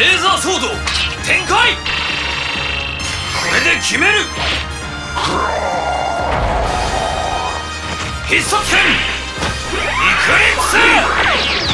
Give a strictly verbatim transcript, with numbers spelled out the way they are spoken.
レーザーソード展開。これで決める。必殺剣イクリプス。